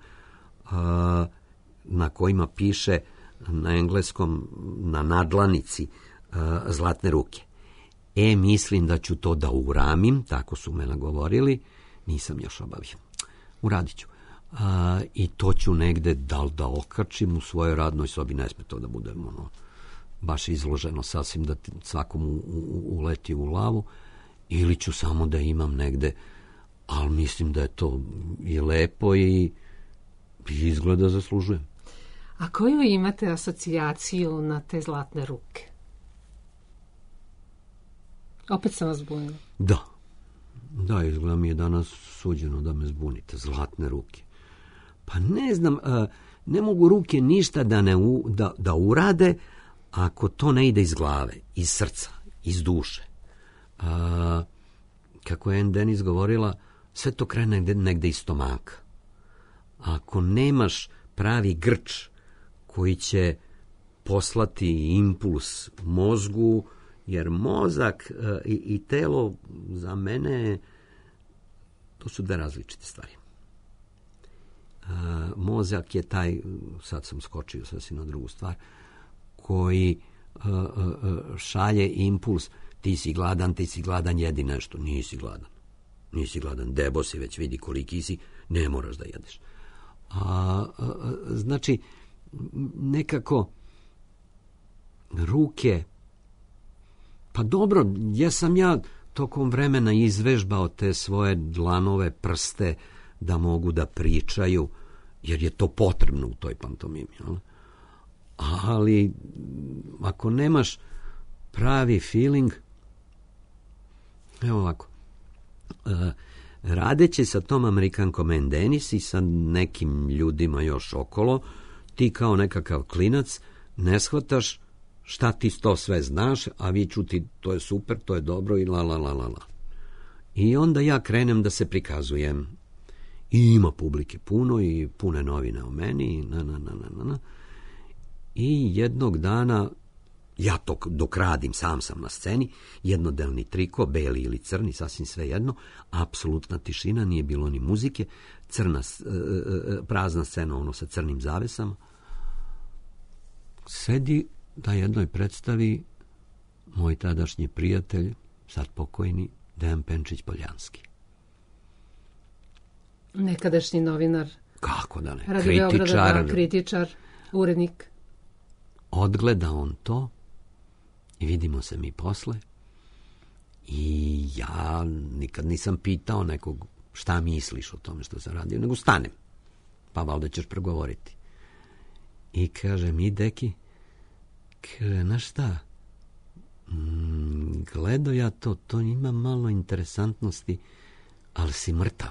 na kojima piše na engleskom, na nadlanici, zlatne ruke. E, mislim da ću to da uramim, tako su me nagovorili, nisam još obavio. Uradit ću. A, I to ću negde da li da okačim u svojoj radnoj sobi, ne sme to da bude ono, baš izloženo sasvim da svakom u, u, uleti u lavu, ili ću samo da imam negde, ali mislim da je to i lepo i, i izgleda zaslužujem. A koju imate asocijaciju na te zlatne ruke? Opet sam vas zbunila. Da. Da, izgleda mi je danas suđeno da me zbunite. Zlatne ruke. Pa ne znam, ne mogu ruke ništa da, ne u, da, da urade ako to ne ide iz glave, iz srca, iz duše. A, kako je Anne Denis govorila, sve to krene negde, negde iz stomaka. Ako nemaš pravi grč koji će poslati impuls mozgu, jer mozak e, i, i telo za mene to su dve različite stvari. E, mozak je taj, sad sam skočio sasvim na drugu stvar, koji e, e, šalje impuls, ti si gladan, ti si gladan, jedi nešto. Nisi gladan. Nisi gladan, debo si, već vidi koliki si, ne moraš da jedeš. A, a, a, znači, nekako ruke, pa dobro, jesam ja tokom vremena izvežbao te svoje dlanove, prste da mogu da pričaju, jer je to potrebno u toj pantomimi. Jel? Ali ako nemaš pravi feeling, evo ovako, e, radeći sa tom Amerikankom Anne Denis i sa nekim ljudima još okolo, ti kao nekakav klinac ne shvataš šta ti to sve znaš, a vi čuti to je super, to je dobro i la la la la la. I onda ja krenem da se prikazujem. I ima publike puno i pune novine o meni. Na, na, na, na, na. I jednog dana, ja to dok radim, sam sam na sceni, jednodelni triko, beli ili crni, sasvim sve jedno, apsolutna tišina, nije bilo ni muzike, crna, prazna scena, ono sa crnim zavesama. Sedi na jednoj predstavi moj tadašnji prijatelj, sad pokojni, Dejan Penčić-Poljanski. Nekadašnji novinar. Kako da ne? Radio Kritičar. Beograda, da, kritičar, urednik. Odgleda on to i vidimo se mi posle i ja nikad nisam pitao nekog šta misliš o tome što sam radio, nego stanem, pa valjda ćeš pregovoriti. I kaže mi, deki, kaže, znaš šta, mm, gledao ja to, to ima malo interesantnosti, ali si mrtav.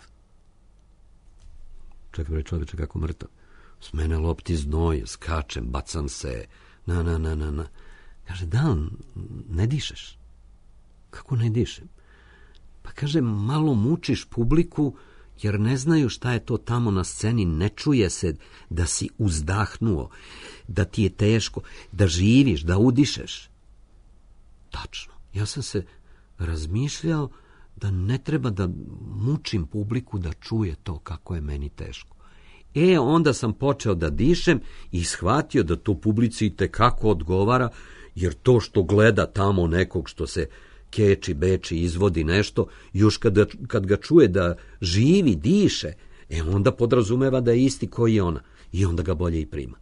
Čekaj bre čoveče, kako mrtav? S mene lopti znoj, skačem, bacam se, na, na, na, na, na. Kaže, da, ne dišeš. Kako ne dišem? Pa kaže, malo mučiš publiku, jer ne znaju šta je to tamo na sceni, ne čuje se da si uzdahnuo, da ti je teško, da živiš, da udišeš. Tačno. Ja sam se razmišljao da ne treba da mučim publiku da čuje to kako je meni teško. E, onda sam počeo da dišem i shvatio da to publici itekako odgovara, jer to što gleda tamo nekog što se keči, beči, izvodi nešto, još kad, kad ga čuje da živi, diše, e onda podrazumeva da je isti koji je ona i onda ga bolje i prima.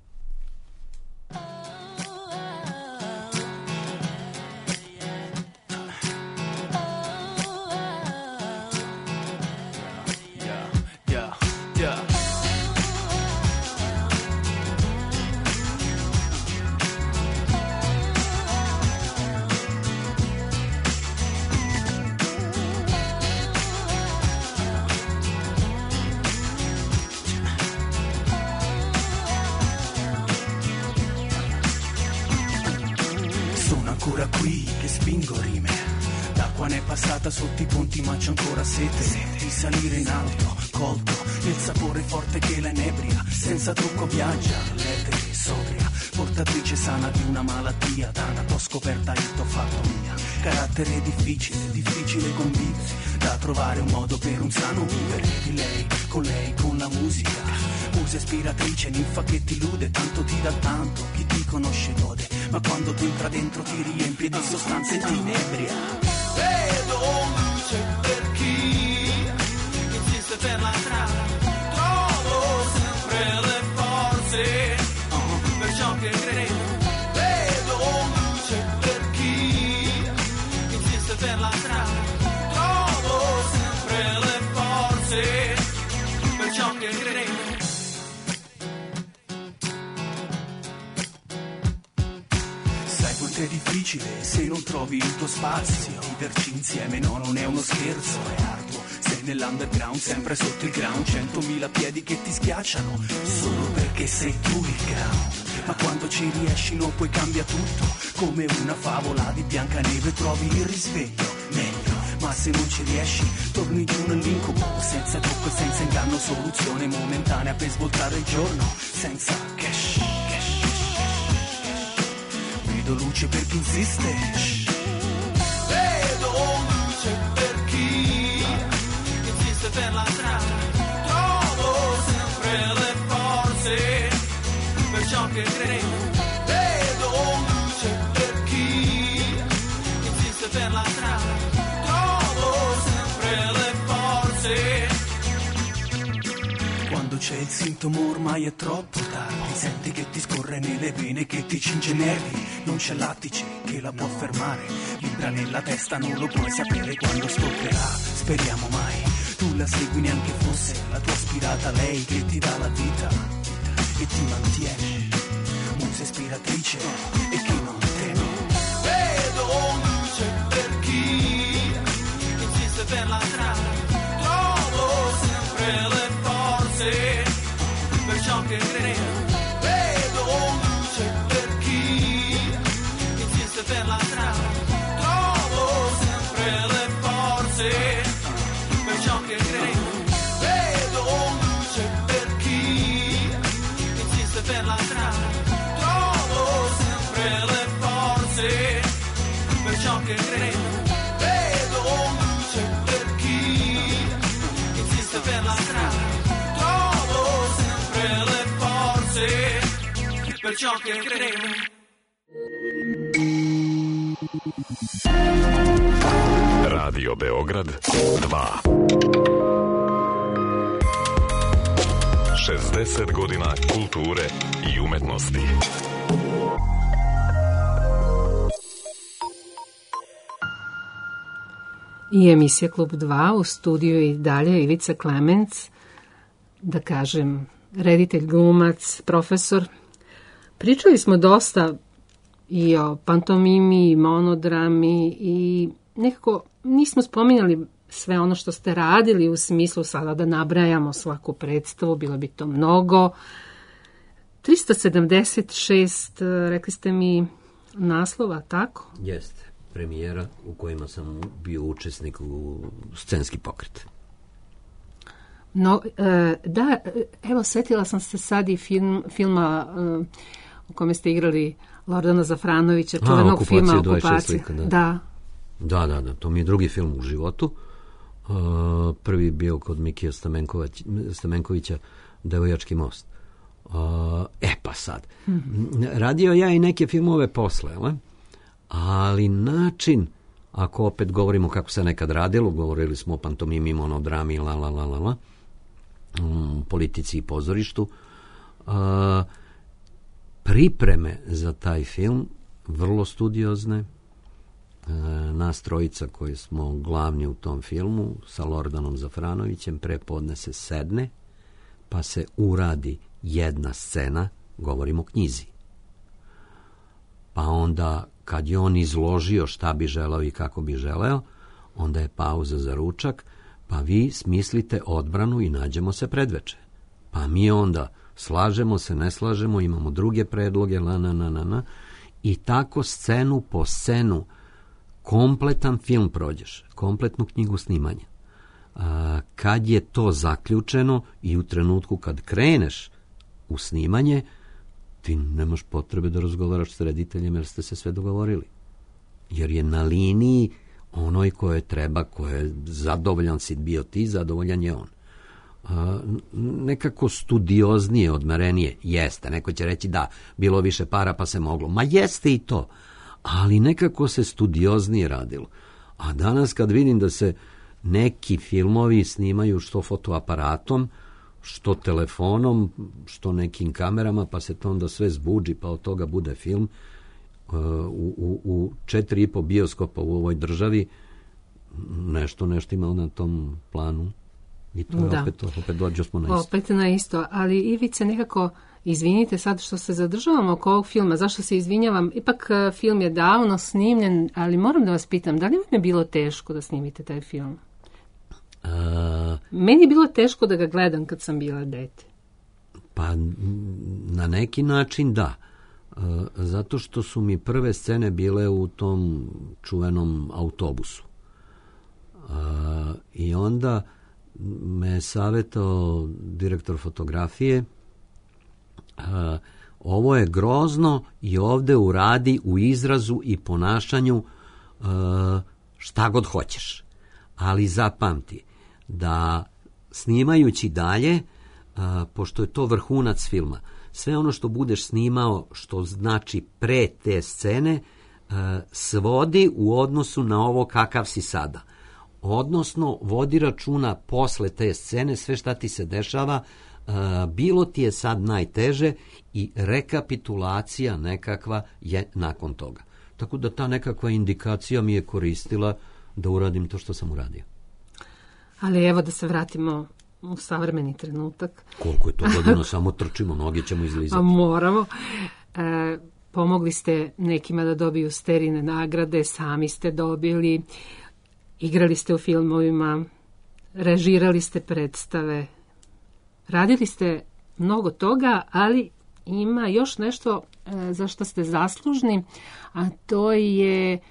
Sotto i ponti ma c'è ancora sete di salire in alto, colto nel sapore forte che la inebria, senza trucco viaggia, lettere, sobria, portatrice sana di una malattia, dana, t'ho scoperta e t'ho fatto mia, carattere difficile, difficile convivere, da trovare un modo per un sano vivere, di lei, con lei, con la musica, musa ispiratrice, ninfa che ti illude, tanto ti dà tanto, chi ti conosce gode, ma quando ti entra dentro ti riempie di sostanze e ti inebria. Vedo luce per chi insiste per la strada, trovo sempre le forze uh, per ciò che credo. Vedo luce per chi insiste per la strada, trovo sempre le forze per ciò che credo. Sai quanto è difficile se non trovi il tuo spazio. Viverci insieme no, non è uno scherzo, è arduo. Sei nell'underground, sempre sotto il ground, centomila piedi che ti schiacciano solo perché sei tu il ground. Ma quando ci riesci no, poi cambia tutto, come una favola di Biancaneve, trovi il risveglio, meglio. Ma se non ci riesci, torni giù nell'incubo, senza trucco e senza inganno, soluzione momentanea per svoltare il giorno, senza cash, cash, cash. Vedo luce per chi insiste. Per la strada trovo sempre le forze per ciò che credo. Vedo luce per chi insiste per la strada, trovo sempre le forze. Quando c'è il sintomo ormai è troppo tardi, senti che ti scorre nelle vene, che ti cinge i nervi, non c'è lattice che la può fermare, vibra nella testa, non lo puoi sapere quando stopperà, speriamo mai. Tu la segui neanche fosse la tua ispirata, lei che ti dà la vita e ti mantiene, musa ispiratrice e chi non te no. Vedo luce per chi insiste per la strada, trovo sempre le forze per ciò che credo. Vedo luce per chi insiste per la strada, trovo sempre le forze che credo. Vedo luce per chi insiste per la strada. Trovo sempre le forze per ciò che credo. Radio Beograd dva. šezdeset godina kulture i umetnosti. I emisija Klub dva, u studiju i dalje Ivica Klemenc, da kažem, reditelj, glumac, profesor. Pričali smo dosta i o pantomimi, i monodrami i nekako nismo spominjali sve ono što ste radili u smislu sada da nabrajamo svaku predstavu, bilo bi to mnogo. trista sedamdeset šest, rekli ste mi, naslova, tako? Jeste, premijera u kojima sam bio učesnik u scenski pokret. No, e, da, evo, setila sam se sad i film, filma e, u kome ste igrali Lordana Zafranovića, čuvenog filma Okupacija. Slika, da. Da. da, da, da, to mi je drugi film u životu. Uh, prvi bio kod Mikija Stamenkovića, Devojački most. Uh, e pa sad, mm-hmm. radio ja i neke filmove posle, ale? Ali način, ako opet govorimo kako se nekad radilo, govorili smo o pantomimi, monodrami, la la la la la, um, politici i pozorištu, uh, pripreme za taj film vrlo studiozne. Nas trojica koji smo glavni u tom filmu sa Lordanom Zafranovićem prepodne se sedne pa se uradi jedna scena, govorimo o knjizi, pa onda kad je on izložio šta bi želeo i kako bi želeo, onda je pauza za ručak, pa vi smislite odbranu i nađemo se predveče, pa mi onda slažemo se, ne slažemo, imamo druge predloge, la na na na na, i tako scenu po scenu kompletan film prođeš, kompletnu knjigu snimanja. A, kad je to zaključeno i u trenutku kad kreneš u snimanje, ti nemaš potrebe da razgovaraš s rediteljem jer ste se sve dogovorili. Jer je na liniji onoj koje treba, koje je zadovoljan si bio ti, zadovoljan je on. A, nekako studioznije, odmerenije, jeste. Neko će reći da, bilo više para pa se moglo. Ma jeste i to. Ali nekako se studioznije radilo. A danas kad vidim da se neki filmovi snimaju što fotoaparatom, što telefonom, što nekim kamerama, pa se to onda sve zbuđi, pa od toga bude film, u, u, u četiri i po bioskopa u ovoj državi, nešto, nešto ima na tom planu. I to je opet, opet dođo smo na isto. Opet na isto, ali Ivice, nekako, izvinite sad što se zadržavamo oko ovog filma, zašto se izvinjavam, ipak film je davno snimljen, ali moram da vas pitam, da li vam je bilo teško da snimite taj film? Uh, Meni je bilo teško da ga gledam kad sam bila dete. Pa na neki način da. Uh, zato što su mi prve scene bile u tom čuvenom autobusu. Uh, I onda me je savjetao direktor fotografije, uh, ovo je grozno i ovde uradi u izrazu i ponašanju uh, šta god hoćeš. Ali zapamti da snimajući dalje, uh, pošto je to vrhunac filma, sve ono što budeš snimao, što znači pre te scene, uh, svodi u odnosu na ovo kakav si sada. Odnosno, vodi računa posle te scene, sve šta ti se dešava, uh, bilo ti je sad najteže i rekapitulacija nekakva je nakon toga. Tako da ta nekakva indikacija mi je koristila da uradim to što sam uradio. Ali evo da se vratimo u savremeni trenutak. Koliko je to godina, samo trčimo, noge ćemo izlizati. A moramo. E, pomogli ste nekima da dobiju Sterine nagrade, sami ste dobili, igrali ste u filmovima, režirali ste predstave, radili ste mnogo toga, ali ima još nešto e, za što ste zaslužni, a to je e,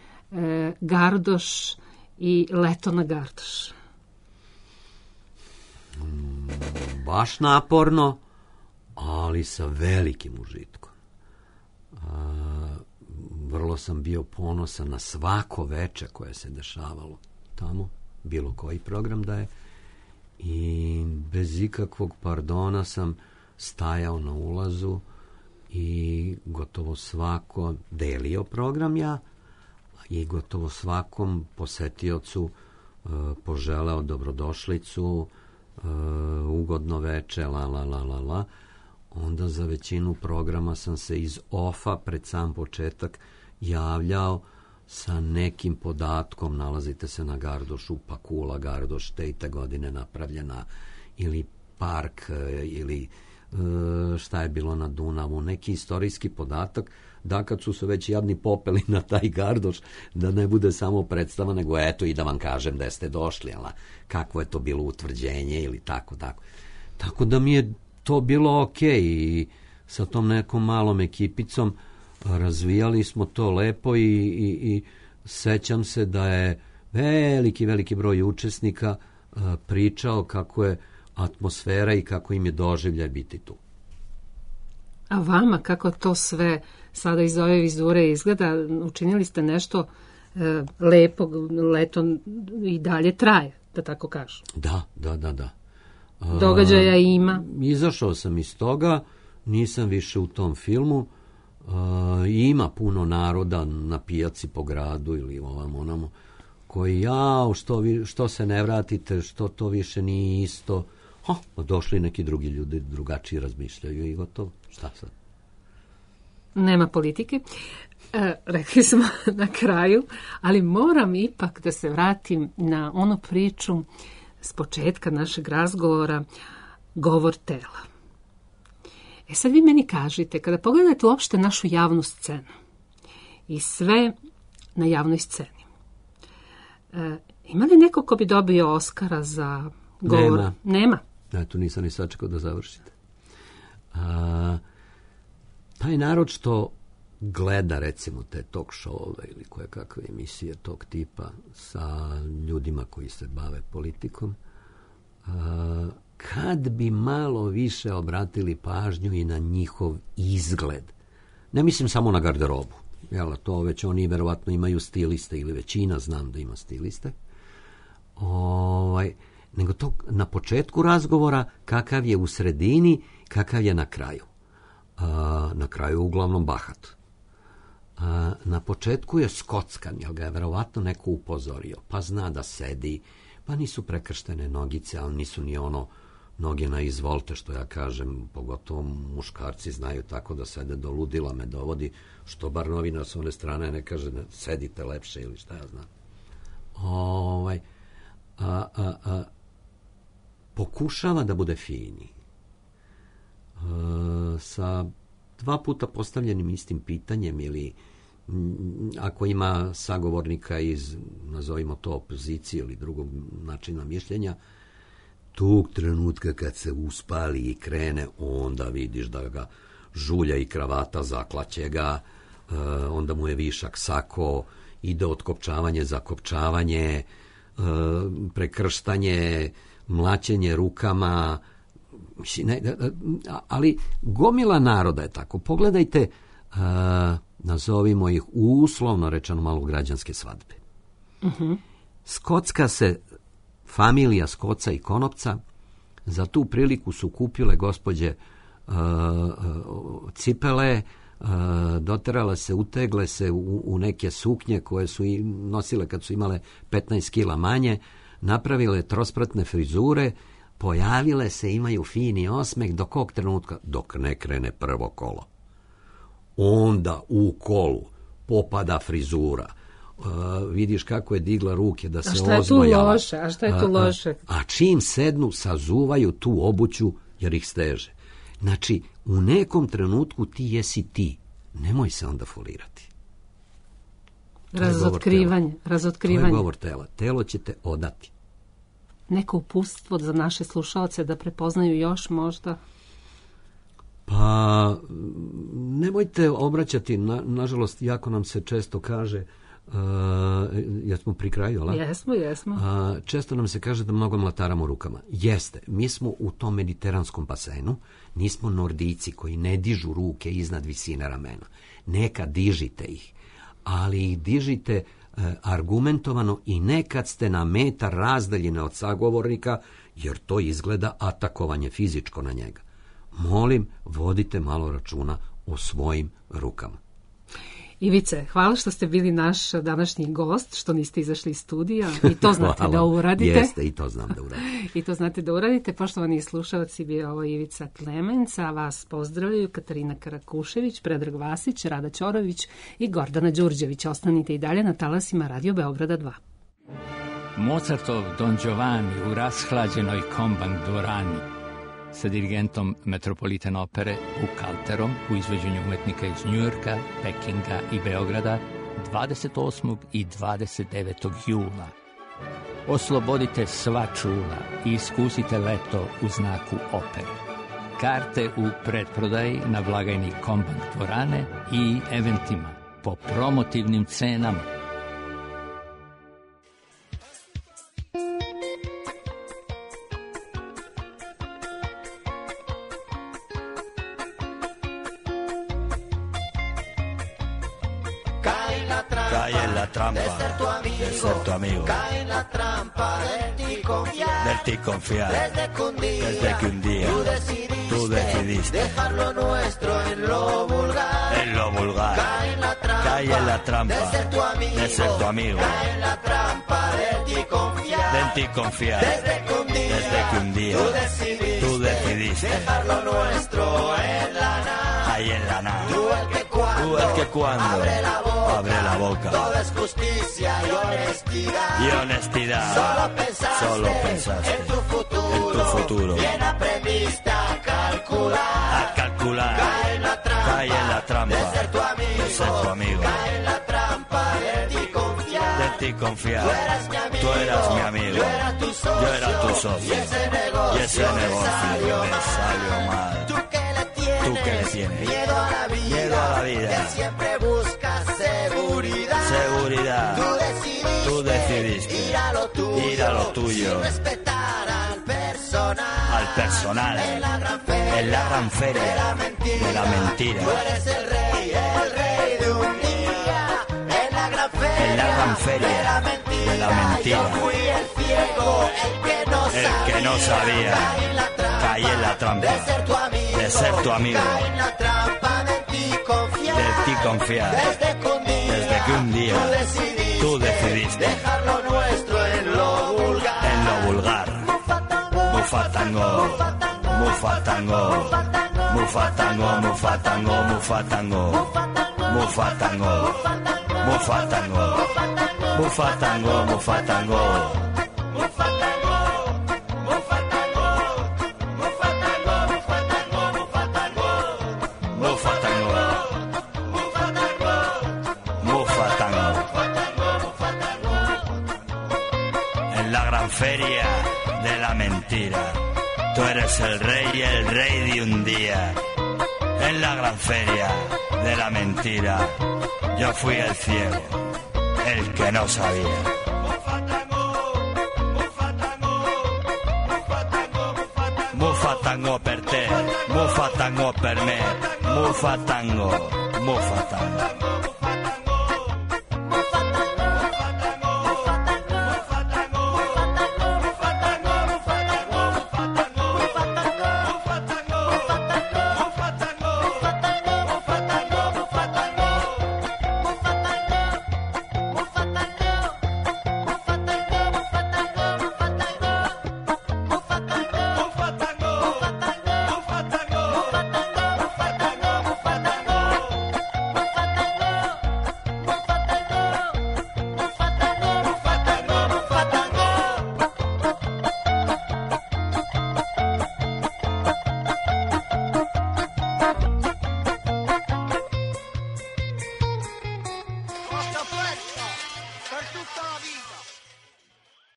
Gardoš i Leto na Gardoš. Baš naporno, ali sa velikim užitkom. A, vrlo sam bio ponosan na svako veče koje se dešavalo tamo, bilo koji program da je, i bez ikakvog pardona sam stajao na ulazu i gotovo svako delio program ja i gotovo svakom posetiocu uh, poželeo dobrodošlicu, uh, ugodno veče, la la la la la. Onda za većinu programa sam se iz ofa pred sam početak javljao sa nekim podatkom, nalazite se na Gardošu, pa Kula Gardoš, te i te godine napravljena, ili park, ili šta je bilo na Dunavu, neki istorijski podatak, da kad su se već jadni popeli na taj Gardoš, da ne bude samo predstava, nego eto i da vam kažem da ste došli, ali kakvo je to bilo utvrđenje ili tako, tako. Tako da mi je to bilo okej i sa tom nekom malom ekipicom razvijali smo to lepo i, i, i sećam se da je veliki, veliki broj učesnika uh, pričao kako je atmosfera i kako im je doživljaj biti tu. A vama kako to sve sada iz ove vizure izgleda? Učinili ste nešto e, lepo, leto i dalje traje, da tako kažem. Da, da, da, da. A, događaja ima. Izašao sam iz toga, nisam više u tom filmu. A, ima puno naroda na pijaci po gradu ili ovam onamo koji, jao, što, vi, što se ne vratite, što to više nije isto. Ha, došli neki drugi ljudi, drugačiji razmišljaju i gotovo. Šta sad? Nema politike. E, rekli smo na kraju, ali moram ipak da se vratim na onu priču s početka našeg razgovora, govor tela. E sad vi meni kažite, kada pogledate uopšte našu javnu scenu i sve na javnoj sceni, e, ima li neko ko bi dobio Oskara za govor? Nema. Nema. Ja, tu nisam ni sačekao da završite. A, taj narod što gleda, recimo, te talk showove ili koje kakve emisije tog tipa sa ljudima koji se bave politikom, a, kad bi malo više obratili pažnju i na njihov izgled. Ne mislim samo na garderobu. Jel, to već oni verovatno imaju stiliste ili većina, znam da ima stiliste. Ovaj... nego to na početku razgovora, kakav je u sredini, kakav je na kraju. A, na kraju uglavnom bahat. A, na početku je skockan, jer ga je verovatno neko upozorio, pa zna da sedi, pa nisu prekrštene nogice, ali nisu ni ono noge na izvolte, što ja kažem, pogotovo muškarci znaju tako da sede do ludila, me dovodi, što bar novina s one strane ne kaže, ne, sedite lepše ili šta ja znam. Ovaj, a, a, a, pokušava da bude fini. E, sa dva puta postavljenim istim pitanjem ili m, ako ima sagovornika iz, nazovimo to, opozicije ili drugog načina mišljenja, tog trenutka kad se uspali i krene, onda vidiš da ga žulja i kravata zaklaće ga, e, onda mu je višak sako, ide otkopčavanje, zakopčavanje, e, prekrštanje, mlaćenje rukama, ne, ali gomila naroda je tako. Pogledajte, uh, nazovimo ih uslovno rečeno malo građanske svadbe. Uh-huh. Skocka se, familija Skoca i Konopca, za tu priliku su kupile gospođe uh, uh, cipele, uh, doterale se, utegle se u, u neke suknje koje su i nosile kad su imale petnaest kila manje, napravile trospratne frizure, pojavile se, imaju fini osmeh, do kog trenutka? Dok ne krene prvo kolo. Onda u kolu popada frizura. Uh, vidiš kako je digla ruke da se ozmojala. A šta je tu loše? A šta je tu loše? A, a, a čim sednu, sazuvaju tu obuću jer ih steže. Znači, u nekom trenutku ti jesi ti. Nemoj se onda folirati. Razotkrivanje. Razotkrivanje. To je govor tela. Telo će te odati. Neko uputstvo za naše slušaoce da prepoznaju još možda? Pa, nemojte obraćati, na, nažalost, jako nam se često kaže, uh, jesmo pri kraju, ala? Jesmo, jesmo. Uh, često nam se kaže da mnogo mlataramo rukama. Jeste, mi smo u tom mediteranskom basenu, nismo Nordijci koji ne dižu ruke iznad visine ramena. Neka dižite ih, ali ih dižite e, argumentovano i nekad ste na metar razdaljine od sagovornika, jer to izgleda atakovanje fizičko na njega. Molim, vodite malo računa o svojim rukama. Ivice, hvala što ste bili naš današnji gost, što niste izašli iz studija i to znate hvala. Da uradite. Jeste, i to znam da uradim. I to znate da uradite. Poštovani slušalci, bio ovo Ivica Klemenc, a vas pozdravljaju Katarina Karakušević, Predrag Vasić, Rada Ćorović i Gordana Đurđević. Ostanite i dalje na talasima Radio Beograda dva. Mozartov Don Giovanni u rashlađenoj Kombank dvorani sa dirigentom Metropolitan opere Bukalterom u izvođenju umetnika iz Njujorka, Pekinga i Beograda dvadeset osmog i dvadeset devetog jula. Oslobodite sva čula i iskusite leto u znaku opere. Karte u pretprodaji na blagajni Kombank dvorane i eventima po promotivnim cenama. Trampa, de ser tu amigo, cae en la trampa de ti confiar, de ti confiar, desde que un día, desde que un día tú, decidiste tú decidiste dejar lo nuestro en lo vulgar, en lo vulgar, cae en la trampa, cae en la trampa de ser tu amigo, de ser tu amigo, cae en la trampa de ti confiar, de ti confiar, desde que un día, desde que un día tú, decidiste tú decidiste dejar lo nuestro en la nada, ahí en la nada, tú el que cuando, tú el que cuando abre la boca, abre la boca, todo es justicia y honestidad, y honestidad, solo pensaste, solo pensaste en tu futuro, en tu futuro, bien aprendiste a calcular, a calcular, cae en la trampa, cae en la trampa de ser tu amigo, de ser tu amigo, cae en la trampa de ti confiar, de ti confiar, tú eras mi amigo, tú eras mi amigo, yo era tu socio, yo era tu socio, y ese negocio, y ese negocio salió me salió mal, tú que le tienes, tú que le tienes miedo a la vida, miedo a la vida, que siempre buscas seguridad, seguridad, tú decidiste, tú decidiste ir a lo tuyo, ir a lo tuyo, sin respetar al personal, al personal, en la gran feria, en la gran feria de la mentira, de la mentira, tú eres el rey, el rey de un día, en la gran feria, en la gran feria de la mentira, de la mentira, yo fui el ciego, el que no el sabía, que no sabía, caí en la trampa, caí en la trampa de ser tu amigo, de ser tu amigo, caí en la trampa de ti confiar, de ti confiar, desde que un día, desde que un día tú decidiste, tú decidiste dejar lo nuestro en lo vulgar, en lo vulgar, mufatango, mufatango, mufatango, mufatango, mufatango, mufatango, mufatango, mufatango, mufatango. Feria de la mentira, tú eres el rey, el rey de un día. En la gran feria de la mentira, yo fui el ciego, el que no sabía. Mufatango per te, mufatango per me, mufatango, mufatango.